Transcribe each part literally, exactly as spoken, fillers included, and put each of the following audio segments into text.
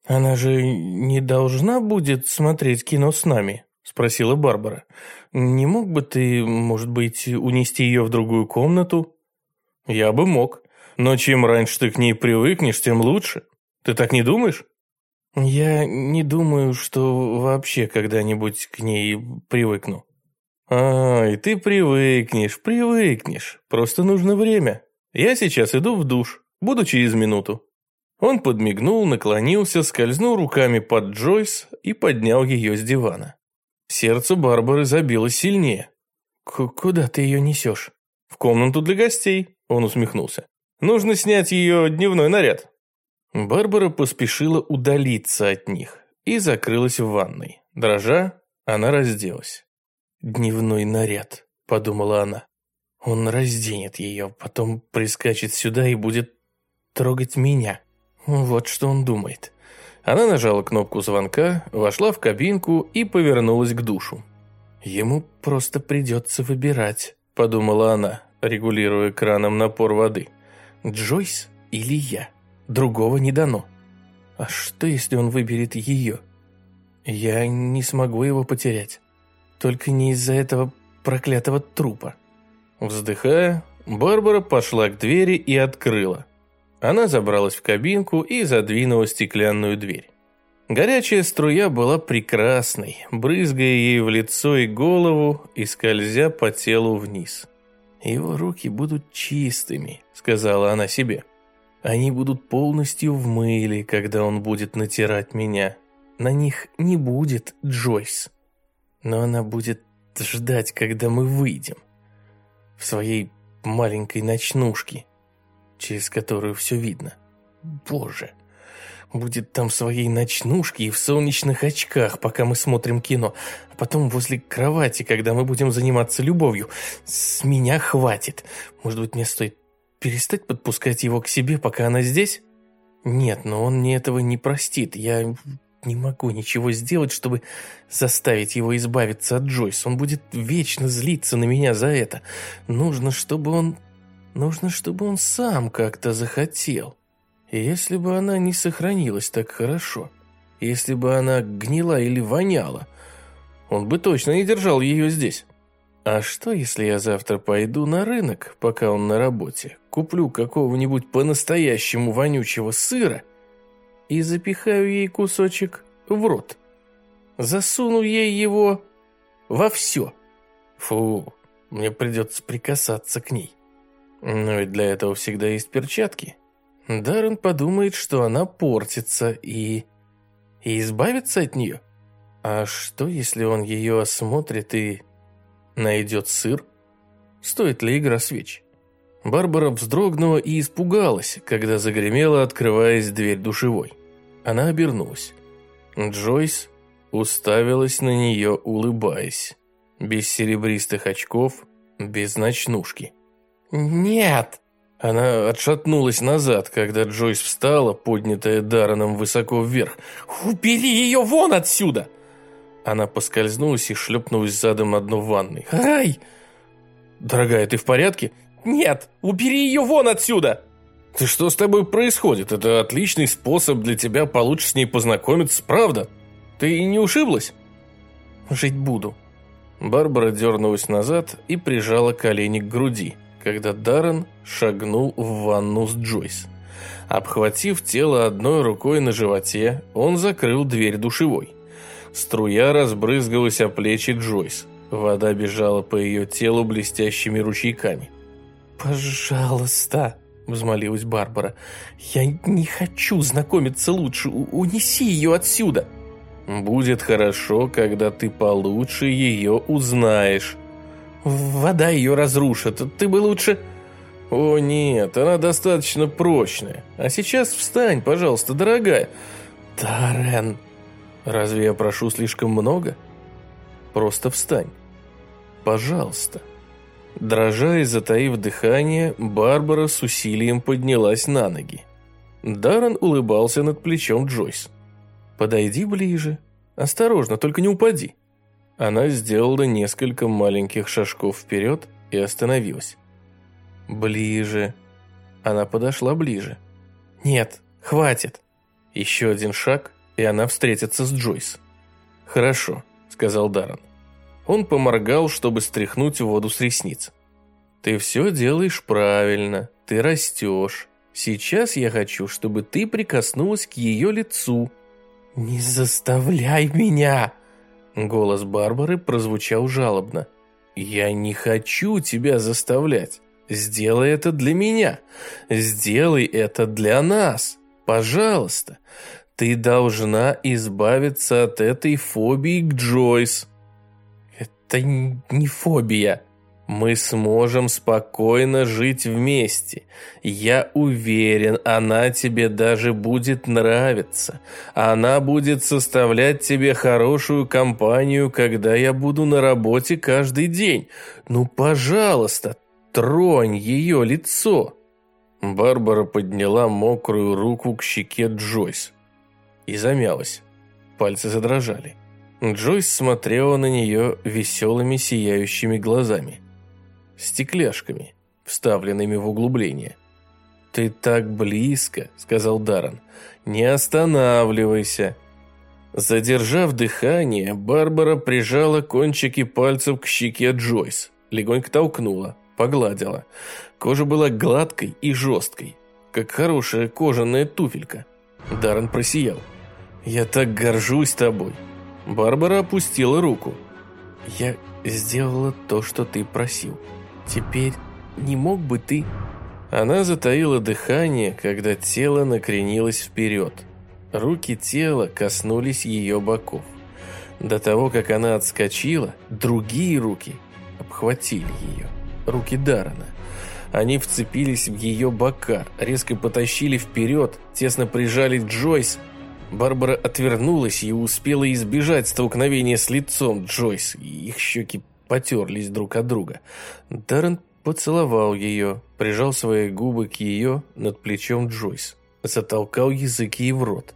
«Она же не должна будет смотреть кино с нами?» – спросила Барбара. «Не мог бы ты, может быть, унести ее в другую комнату?» «Я бы мог, но чем раньше ты к ней привыкнешь, тем лучше. Ты так не думаешь?» «Я не думаю, что вообще когда-нибудь к ней привыкну». «А, и ты привыкнешь, привыкнешь. Просто нужно время. Я сейчас иду в душ, буду через минуту». Он подмигнул, наклонился, скользнул руками под Джойс и поднял ее с дивана. Сердце Барбары забилось сильнее. «Куда ты ее несешь?» «В комнату для гостей», — он усмехнулся. «Нужно снять ее дневной наряд». Барбара поспешила удалиться от них и закрылась в ванной. Дрожа, она разделась. «Дневной наряд», — подумала она. «Он разденет ее, потом прискачет сюда и будет трогать меня». Вот что он думает. Она нажала кнопку звонка, вошла в кабинку и повернулась к душу. «Ему просто придется выбирать», — подумала она, регулируя краном напор воды. «Джойс или я? Другого не дано. А что, если он выберет ее? Я не смогу его потерять. Только не из-за этого проклятого трупа». Вздыхая, Барбара пошла к двери и открыла. Она забралась в кабинку и задвинула стеклянную дверь. Горячая струя была прекрасной, брызгая ей в лицо и голову и скользя по телу вниз. «Его руки будут чистыми», — сказала она себе. «Они будут полностью в мыле, когда он будет натирать меня. На них не будет Джойс. Но она будет ждать, когда мы выйдем. В своей маленькой ночнушке, через которую все видно. Боже, будет там в своей ночнушке и в солнечных очках, пока мы смотрим кино, а потом возле кровати, когда мы будем заниматься любовью. С меня хватит. Может быть, мне стоит перестать подпускать его к себе, пока она здесь? Нет, но он мне этого не простит. Я не могу ничего сделать, чтобы заставить его избавиться от Джойс. Он будет вечно злиться на меня за это. Нужно, чтобы он... Нужно, чтобы он сам как-то захотел. И если бы она не сохранилась так хорошо, если бы она гнила или воняла, он бы точно не держал ее здесь. А что, если я завтра пойду на рынок, пока он на работе, куплю какого-нибудь по-настоящему вонючего сыра и запихаю ей кусочек в рот? Засуну ей его во все. Фу, мне придется прикасаться к ней. Но ведь для этого всегда есть перчатки. Даррен подумает, что она портится, и... и избавится от нее. А что, если он ее осмотрит и найдет сыр? Стоит ли игра свеч? Барбара вздрогнула и испугалась, когда загремела, открываясь дверь душевой. Она обернулась. Джойс уставилась на нее, улыбаясь. Без серебристых очков, без ночнушки. «Нет!» Она отшатнулась назад, когда Джойс встала, поднятая Дарреном высоко вверх. «Убери ее вон отсюда!» Она поскользнулась и шлепнулась задом на дно ванной. «Ай!» «Дорогая, ты в порядке?» «Нет! Убери ее вон отсюда!» «Ты что с тобой происходит? Это отличный способ для тебя получше с ней познакомиться, правда? Ты не ушиблась?» «Жить буду». Барбара дернулась назад и прижала колени к груди, когда Даррен шагнул в ванну с Джойс. Обхватив тело одной рукой на животе, он закрыл дверь душевой. Струя разбрызгалась о плечи Джойс. Вода бежала по ее телу блестящими ручейками. «Пожалуйста», — взмолилась Барбара, — «я не хочу знакомиться лучше. У- унеси ее отсюда». «Будет хорошо, когда ты получше ее узнаешь». «Вода ее разрушит. Ты бы лучше...» «О нет, она достаточно прочная. А сейчас встань, пожалуйста, дорогая». «Даррен, разве я прошу слишком много? Просто встань. Пожалуйста». Дрожа и затаив дыхание, Барбара с усилием поднялась на ноги. Даррен улыбался над плечом Джойс. «Подойди ближе. Осторожно, только не упади». Она сделала несколько маленьких шажков вперед и остановилась. «Ближе». Она подошла ближе. «Нет, хватит». Еще один шаг, и она встретится с Джойс. «Хорошо», — сказал Даррен. Он поморгал, чтобы стряхнуть воду с ресниц. «Ты все делаешь правильно, ты растешь. Сейчас я хочу, чтобы ты прикоснулась к ее лицу». «Не заставляй меня!» Голос Барбары прозвучал жалобно. «Я не хочу тебя заставлять. Сделай это для меня. Сделай это для нас. Пожалуйста. Ты должна избавиться от этой фобии к Джойс». «Это не фобия. Мы сможем спокойно жить вместе. Я уверен, она тебе даже будет нравиться. Она будет составлять тебе хорошую компанию, когда я буду на работе каждый день. Ну, пожалуйста, тронь ее лицо». Барбара подняла мокрую руку к щеке Джойс и замялась. Пальцы задрожали. Джойс смотрела на нее веселыми сияющими глазами. Стекляшками, вставленными в углубление. «Ты так близко», — сказал Даррен. «Не останавливайся». Задержав дыхание, Барбара прижала кончики пальцев к щеке Джойс, легонько толкнула, погладила. Кожа была гладкой и жесткой, как хорошая кожаная туфелька. Даррен просиял. «Я так горжусь тобой». Барбара опустила руку. «Я сделала то, что ты просил. Теперь не мог бы ты...» Она затаила дыхание, когда тело накренилось вперед. Руки тела коснулись ее боков. До того, как она отскочила, другие руки обхватили ее. Руки Даррена. Они вцепились в ее бока, резко потащили вперед, тесно прижали Джойс. Барбара отвернулась и успела избежать столкновения с лицом Джойс. Их щеки потерлись друг от друга. Даррен поцеловал ее, прижал свои губы к ее над плечом Джойс, затолкал язык ей в рот.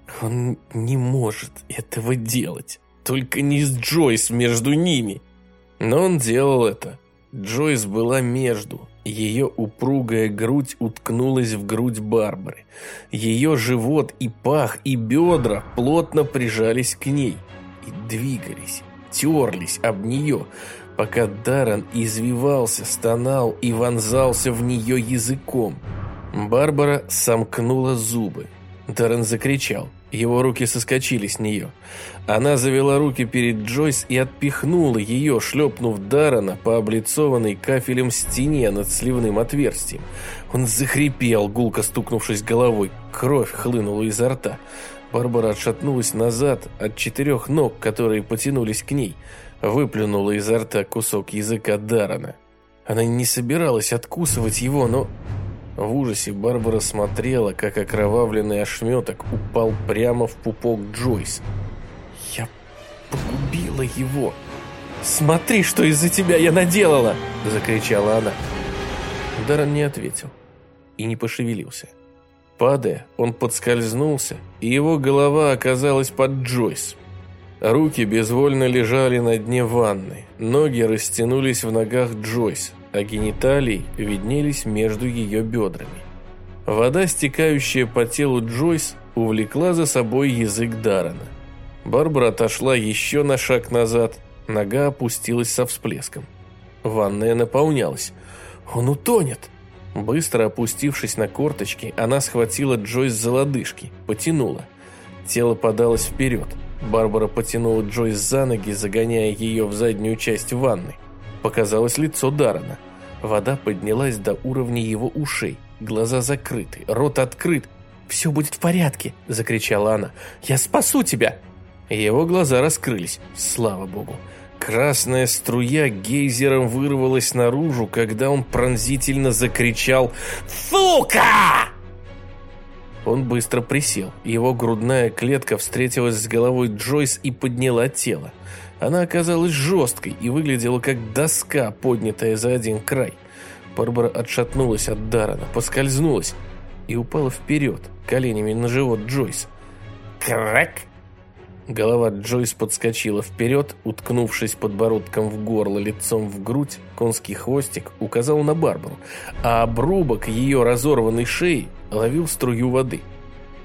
Он не может этого делать, только не с Джойс между ними. Но он делал это. Джойс была между. Ее упругая грудь уткнулась в грудь Барбары. Ее живот и пах, и бедра плотно прижались к ней и двигались, терлись об нее, пока Даррен извивался, стонал и вонзался в нее языком. Барбара сомкнула зубы. Даррен закричал. Его руки соскочили с нее. Она завела руки перед Джойс и отпихнула ее, шлепнув Даррена по облицованной кафелем стене над сливным отверстием. Он захрипел, гулко стукнувшись головой. Кровь хлынула изо рта. Барбара отшатнулась назад от четырех ног, которые потянулись к ней. Выплюнула изо рта кусок языка Даррена. Она не собиралась откусывать его, но... В ужасе Барбара смотрела, как окровавленный ошметок упал прямо в пупок Джойс. «Я погубила его! Смотри, что из-за тебя я наделала!» – закричала она. Даррен не ответил и не пошевелился. Падая, он подскользнулся, и его голова оказалась под Джойс. Руки безвольно лежали на дне ванны, ноги растянулись в ногах Джойс, а гениталии виднелись между ее бедрами. Вода, стекающая по телу Джойс, увлекла за собой язык Даррена. Барбара отошла еще на шаг назад, нога опустилась со всплеском. Ванная наполнялась. «Он утонет!» Быстро опустившись на корточки, она схватила Джойс за лодыжки, потянула. Тело подалось вперед. Барбара потянула Джойс за ноги, загоняя ее в заднюю часть ванны. Показалось лицо Даррена. Вода поднялась до уровня его ушей. Глаза закрыты, рот открыт. «Все будет в порядке!» – закричала она. «Я спасу тебя!» Его глаза раскрылись. Слава богу. Красная струя гейзером вырвалась наружу, когда он пронзительно закричал «Сука!». Он быстро присел. Его грудная клетка встретилась с головой Джойс и подняла тело. Она оказалась жесткой и выглядела как доска, поднятая за один край. Барбара отшатнулась от Даррена, поскользнулась и упала вперед, коленями на живот Джойс. «Крак!» Голова Джойс подскочила вперед, уткнувшись подбородком в горло, лицом в грудь. Конский хвостик указал на Барбару, а обрубок ее разорванной шеи ловил струю воды.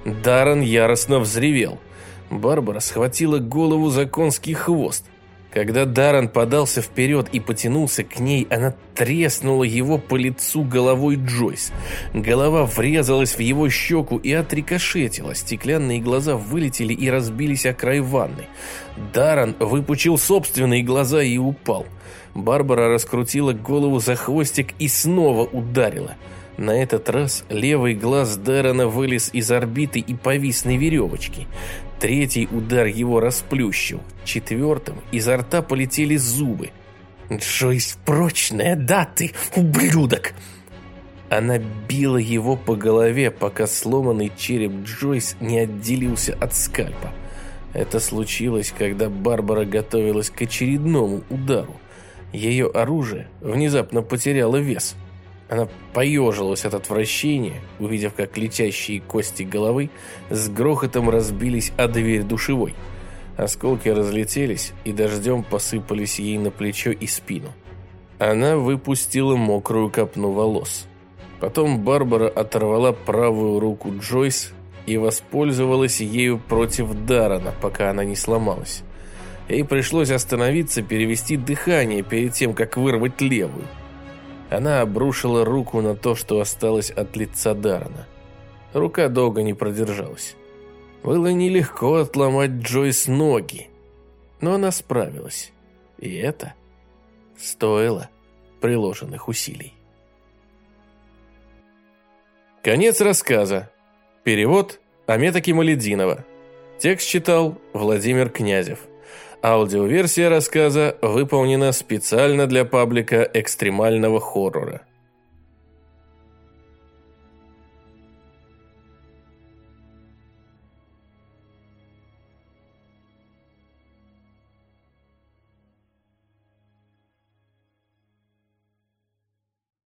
Даррен яростно взревел. Барбара схватила голову за конский хвост. Когда Даррен подался вперед и потянулся к ней, она треснула его по лицу головой Джойс. Голова врезалась в его щеку и отрикошетила. Стеклянные глаза вылетели и разбились о край ванны. Даррен выпучил собственные глаза и упал. Барбара раскрутила голову за хвостик и снова ударила. На этот раз левый глаз Даррена вылез из орбиты и повис на веревочке. Третий удар его расплющил. Четвертым изо рта полетели зубы. «Джойс прочная, да ты, ублюдок!» Она била его по голове, пока сломанный череп Джойс не отделился от скальпа. Это случилось, когда Барбара готовилась к очередному удару. Ее оружие внезапно потеряло вес. Она поежилась от отвращения, увидев, как летящие кости головы с грохотом разбились о дверь душевой. Осколки разлетелись и дождем посыпались ей на плечо и спину. Она выпустила мокрую копну волос. Потом Барбара оторвала правую руку Джойс и воспользовалась ею против Даррена, пока она не сломалась. Ей пришлось остановиться, перевести дыхание перед тем, как вырвать левую. Она обрушила руку на то, что осталось от лица Даррена. Рука долго не продержалась. Было нелегко отломать Джойс ноги, но она справилась. И это стоило приложенных усилий. Конец рассказа. Перевод Амета Кемалетдинова. Текст читал Владимир Князев. Аудиоверсия рассказа выполнена специально для паблика экстремального хоррора.